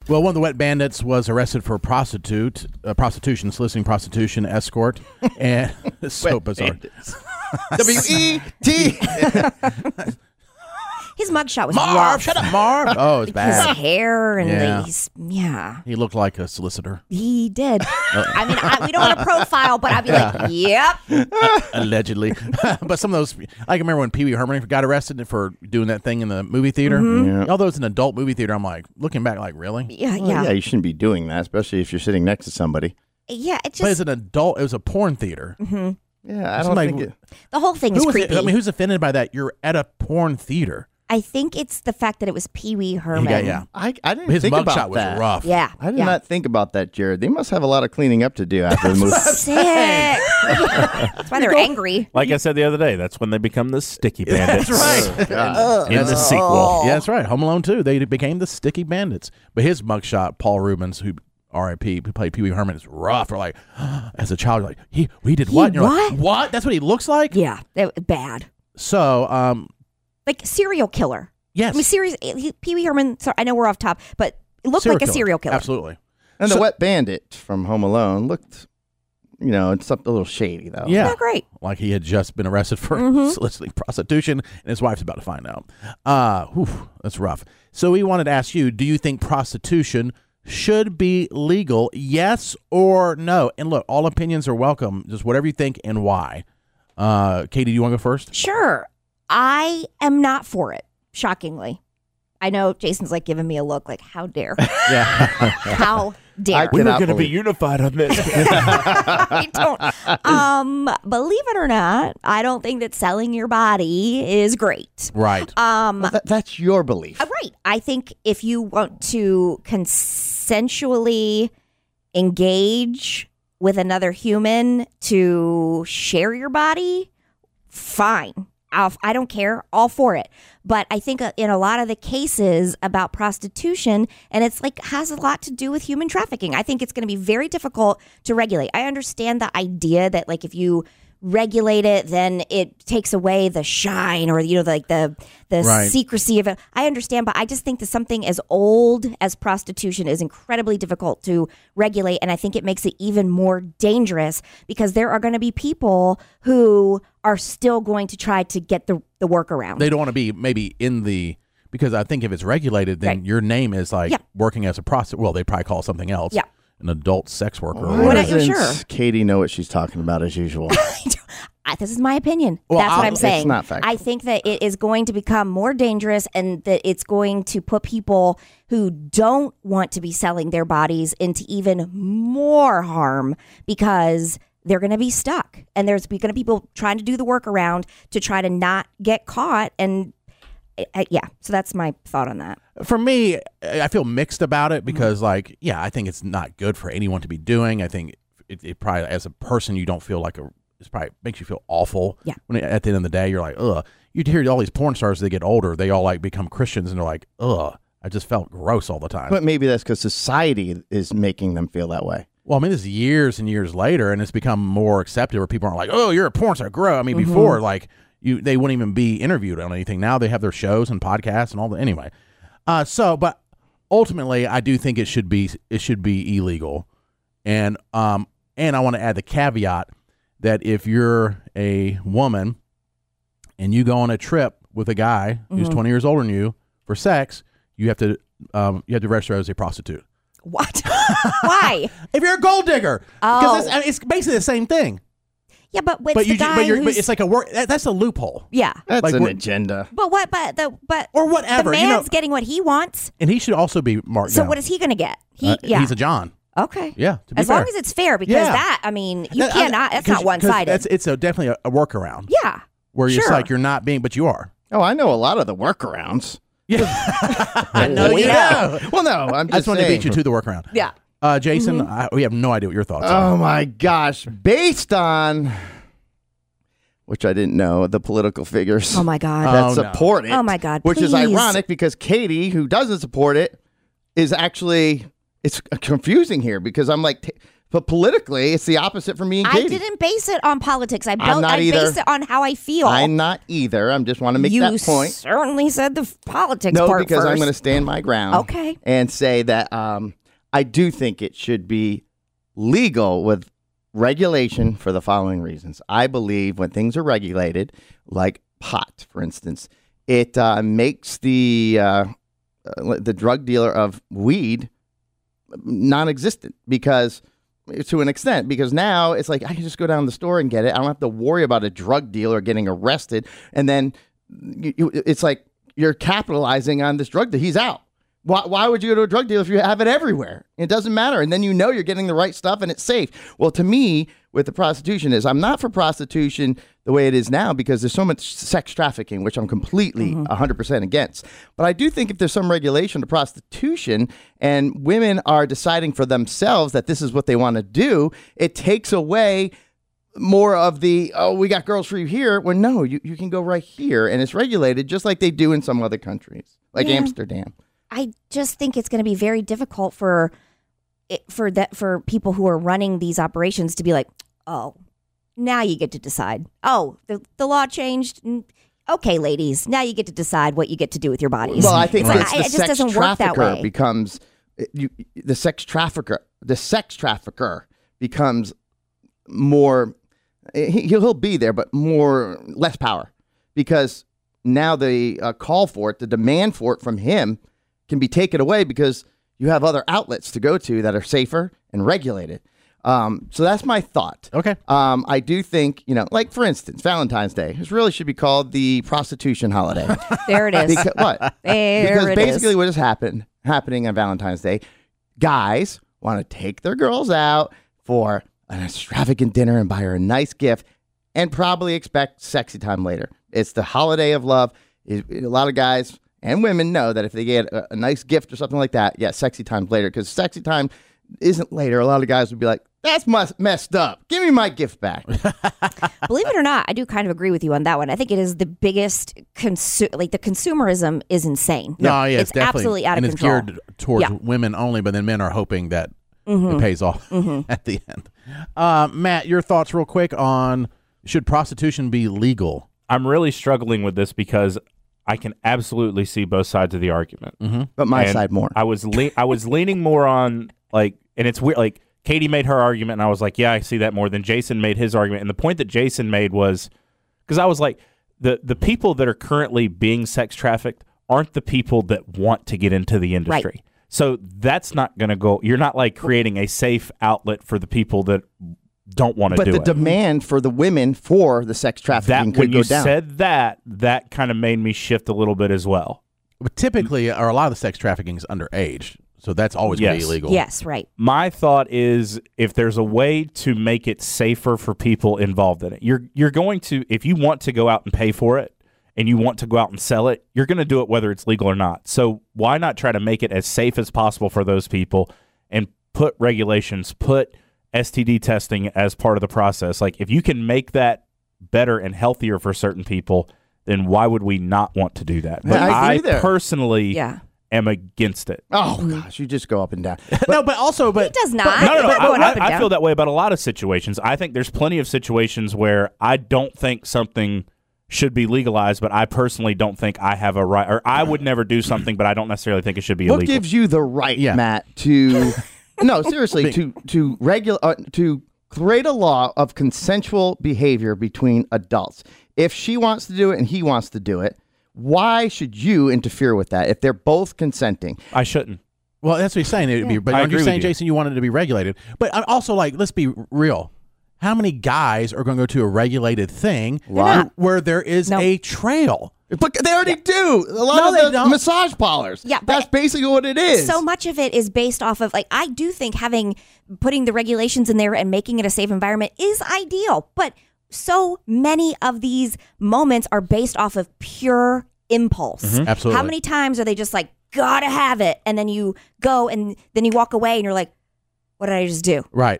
Well, one of the wet bandits was arrested for prostitution, soliciting prostitution, escort, and it's so bizarre. W-E-T. His mugshot was Marv, rough. shut up, Marv. Oh, it's His bad. hair and Yeah. He looked like a solicitor. He did. I mean, we don't want to profile, but I'd be like, yep. Allegedly. But some of those, I can remember when Pee Wee Herman got arrested for doing that thing in the movie theater. Mm-hmm. Although it's an adult movie theater, I'm like, looking back, like, really? Yeah, Well, yeah, you shouldn't be doing that, especially if you're sitting next to somebody. Yeah, it But as just, an adult, it was a porn theater. Mm-hmm. Yeah, I don't think it... the whole thing is creepy. I mean, who's offended by that? You're at a porn theater. I think it's the fact that it was Pee Wee Herman. Yeah. I didn't His think mugshot about was that. rough. Yeah. I did not think about that, Jared. They must have a lot of cleaning up to do after the movie. Sick. That's why they're angry. Like I said the other day, that's when they become the Sticky Bandits. That's right. In the sequel. Yeah, that's right. Home Alone 2, they became the Sticky Bandits. But his mugshot, Paul Rubens, who R.I.P., who played Pee Wee Herman, is rough. Or like, as a child, you're like, we did what? And you're what? like, what? That's what he looks like? Yeah, bad. So, Like serial killer. yes. I mean, Pee Wee Herman, sorry, I know we're off top, but it looked like a serial killer. Absolutely. And the wet bandit from Home Alone looked, it's a little shady, though. Yeah. Not great. Like he had just been arrested for soliciting prostitution, and his wife's about to find out. That's rough. So we wanted to ask you, do you think prostitution should be legal, yes or no? And look, all opinions are welcome. Just whatever you think and why. Katie, do you want to go first? Sure. I am not for it, shockingly. I know Jason's like giving me a look like, how dare? Yeah. How dare? We were Cannot going to be believe- unified on this. I don't. Believe it or not, I don't think that selling your body is great. Right. Well, that's your belief. Right. I think if you want to consensually engage with another human to share your body, fine. I don't care. All for it. But I think in a lot of the cases about prostitution, and it's like has a lot to do with human trafficking, I think it's going to be very difficult to regulate. I understand the idea that like if you regulate it, then it takes away the shine or the Right. secrecy of it. I understand, but I just think that something as old as prostitution is incredibly difficult to regulate, and I think it makes it even more dangerous because there are going to be people who are still going to try to get the workaround. They don't want to be maybe in the, because I think if it's regulated, then Right. your name is like Yeah. working as a prostitute. Well, they probably call it something else. Yeah. An adult sex worker. or Why whatever. not? doesn't Sure. Katie know what she's talking about as usual? This is my opinion. Well, That's what I'm it's saying. not factual. I think that it is going to become more dangerous and that it's going to put people who don't want to be selling their bodies into even more harm because they're going to be stuck. And there's going to be people trying to do the workaround to try to not get caught. And so that's my thought on that. For me, I feel mixed about it because, I think it's not good for anyone to be doing. I think it probably, as a person, you don't feel like it probably makes you feel awful. Yeah. When at the end of the day, you're like, ugh. You hear all these porn stars, they get older, they all like become Christians, and they're like, ugh. I just felt gross all the time. But maybe that's because society is making them feel that way. Well, I mean, this is years and years later, and it's become more accepted where people aren't like, oh, you're a porn star, grow. I mean, before, they wouldn't even be interviewed on anything. Now they have their shows and podcasts and all that. Anyway, but ultimately, I do think it should be illegal, and I want to add the caveat that if you're a woman and you go on a trip with a guy who's 20 years older than you for sex, you have to register as a prostitute. What? Why? If you're a gold digger, Oh. because it's basically the same thing. Yeah, but But it's like a work. That's a loophole. yeah. That's Like an what- agenda. But Or whatever, The you know. man's getting what he wants. And he should also be marked So down. what is he going to get? He's a John. Okay. Yeah, to be As fair. long as it's fair, because Yeah. you cannot. That's not one sided. It's definitely a workaround. Yeah. Where it's Sure. like you're not being, but you are. Oh, I know a lot of the workarounds. Yeah, I know you know. Well, no, I'm I just just wanted to saying. beat you to the workaround. Yeah. Jason, we have no idea what your thoughts are. Oh my gosh! Based on which I didn't know, the political figures Oh my God. that Oh, no. support it. Oh, my God, Which is please. ironic because Katie, who doesn't support it, is actually it's confusing here because I'm like But politically, it's the opposite for me and Katie. I didn't base it on politics. I not either. based it on how I feel. I'm not either. I just want to make you that point. certainly said the politics No, part because first. I'm going to stand my ground. Okay. And say that I do think it should be legal with regulation for the following reasons. I believe when things are regulated, like pot, for instance, it makes the drug dealer of weed non-existent because to an extent, because now it's like I can just go down to the store and get it. I don't have to worry about a drug dealer getting arrested. And then it's like you're capitalizing on this drug deal. He's out. Why would you go to a drug dealer if you have it everywhere? It doesn't matter. And then you know you're getting the right stuff and it's safe. Well, to me, with the prostitution is I'm not for prostitution the way it is now because there's so much sex trafficking, which I'm completely 100% against. But I do think if there's some regulation to prostitution and women are deciding for themselves that this is what they want to do, it takes away more of the, oh, we got girls for you here. Well, no, you can go right here. And it's regulated just like they do in some other countries, like Amsterdam. I just think it's going to be very difficult for people who are running these operations to be like, oh, now you get to decide. Oh, the law changed. Okay, ladies, now you get to decide what you get to do with your bodies. Well, I think It's the it just sex doesn't work that trafficker way. becomes the sex trafficker becomes more. He'll be there, but less power because now the call for it, the demand for it from him can be taken away because you have other outlets to go to that are safer and regulated. So that's my thought. Okay. I do think, like for instance, Valentine's Day. This really should be called the prostitution holiday. There it is. What? Because There it basically is. what is happening on Valentine's Day, guys want to take their girls out for an extravagant dinner and buy her a nice gift and probably expect sexy time later. It's the holiday of love. A lot of guys and women know that if they get a nice gift or something like that, yeah, sexy time's later. Because sexy time isn't later. A lot of guys would be like, that's messed up. Give me my gift back. Believe it or not, I do kind of agree with you on that one. I think it is the biggest the consumerism is insane. No, yeah, it's definitely absolutely out of and control. it's geared towards Yeah. women only, but then men are hoping that it pays off at the end. Matt, your thoughts real quick on should prostitution be legal? I'm really struggling with this because I can absolutely see both sides of the argument. But my And side more. I was leaning more on and it's weird. Like Katie made her argument, and I was like, yeah, I see that more than Jason made his argument. And the point that Jason made was because I was like, the people that are currently being sex trafficked aren't the people that want to get into the industry. Right. So that's not going to go. You're not like creating a safe outlet for the people that don't want to But do the it. demand for the women for the sex trafficking That could when go you down. said that kind of made me shift a little bit as well. But typically, or a lot of the sex trafficking is underage, so that's always going to be Yes. illegal. Yes, right. My thought is if there's a way to make it safer for people involved in it, you're going to, if you want to go out and pay for it and you want to go out and sell it, you're going to do it whether it's legal or not. So why not try to make it as safe as possible for those people and put regulations, put STD testing as part of the process? Like if you can make that better and healthier for certain people, then why would we not want to do that? But I I agree there. personally Yeah. am against it. Oh, gosh, you just go up and down. No, but also, It does not. No, We're going up and I down. feel that way about a lot of situations. I think there's plenty of situations where I don't think something should be legalized, but I personally don't think I have a right, or I would never do something, but I don't necessarily think it should be What illegal. gives you the right, Yeah. Matt, to no, seriously, to create a law of consensual behavior between adults? If she wants to do it and he wants to do it, why should you interfere with that if they're both consenting? I shouldn't. well, that's what he's saying. It would be, but I aren't agree you with saying, you. Jason, you wanted it to be regulated? But also, like, let's be real. How many guys are going to go to a regulated thing Lot. where there is No. a trail? But they already do. A lot No, of they the don't. massage parlors. Yeah, but that's basically what it is. So much of it is based off of I do think putting the regulations in there and making it a safe environment is ideal, but so many of these moments are based off of pure impulse. Absolutely. How many times are they just like, gotta have it, and then you go and then you walk away and you're like, what did I just do? Right.